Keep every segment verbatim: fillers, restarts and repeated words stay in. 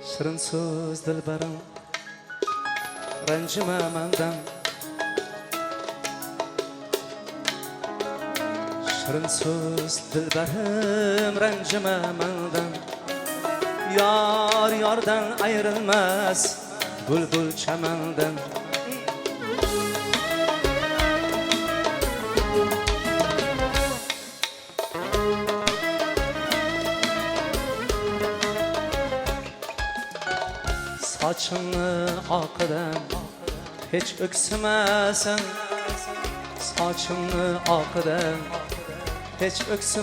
Shirin so'z dilbarim, ranjima mendan. Shirin so'z dilbarim, ranjima mendan. Yar yordan ayrilmas bulbul chamandan. Sochimni oqidan hech o'ksimasan, sochimni oqidan hech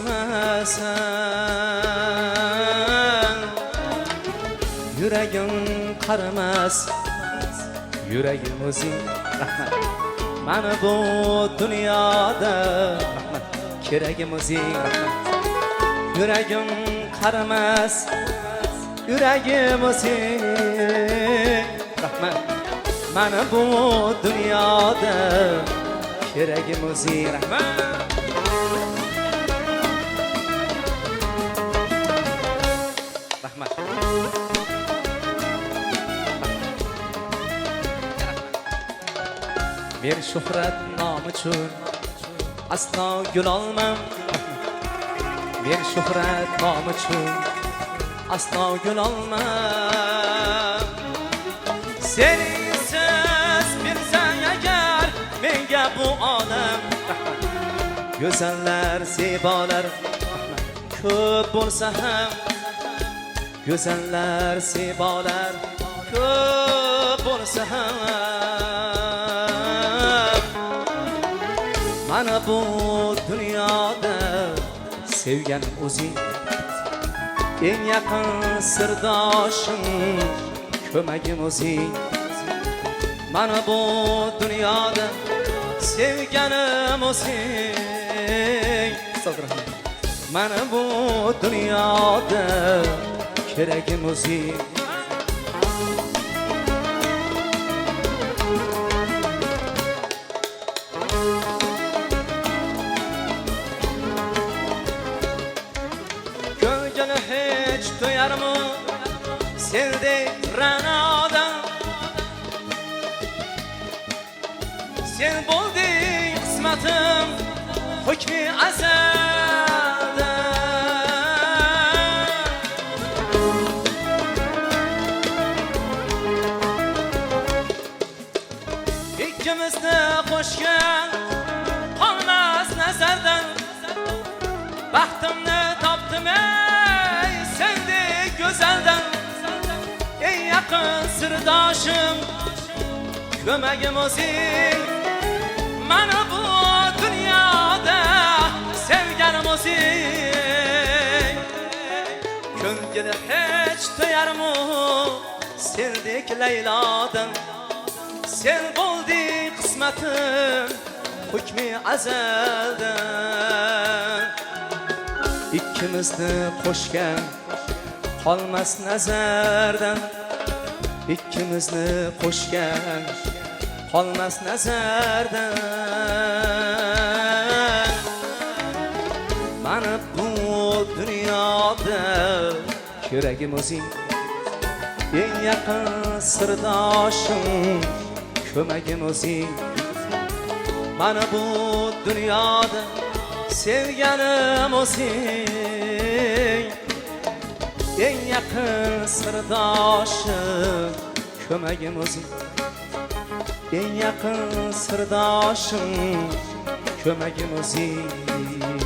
o'ksimasan. Yuragim qarimas, yuragim o'zing. Rahmat. Mana bu dunyoda rahmat, keragim o'zing. Rahmat. Yuragim qarimas, yuragim o'zing. Rahmat. Mana bu dunyoda keragim o'zing. Rahmat. Rahmat. Men shuhrat nom uchun aslo gul olmam. Men shuhrat nom uchun aslo gul olmam. Sensiz bilsang agar menga bu olam, go'zallar zebolar ko'p bo'lsa ham, go'zallar zebolar ko'p bo'lsa ham, mana bu dunyoda sevgan o'zing, eng yaqin sirdoshim, ko'magim o'zing. Mana bu dunyoda sevganim o'zing. Mana bu dunyoda keragim o'zing. Ko'ngil hech to'yarmi sendek ra'nodan? Sen bo'lding qismatim hukmi azalda. Ikkimizni qo'shgan qolmas nazardan. Baxtimni topdim ey sendek go'zaldan. Eng yaqin sirdoshim, ko'magim o'zing. Mana bu dunyoda sevganim o'zing. Ko'ngil hech to'yarmi sendek Laylodan? Sen bo'lding qismatim hukmi azaldan. Ikkimizni qo'shgan qolmas nazardan. Ikkimizni qo'shgan qolmas nazardan. Mana bu dunyoda keragim o'zing, eng yaqin sirdoshim, ko'magim o'zing. Mana bu dunyoda sevganim o'zing, eng yaqin sirdoshim, ko'magim o'zing. Eng yaqin sirdoshim, ko'magim o'zing.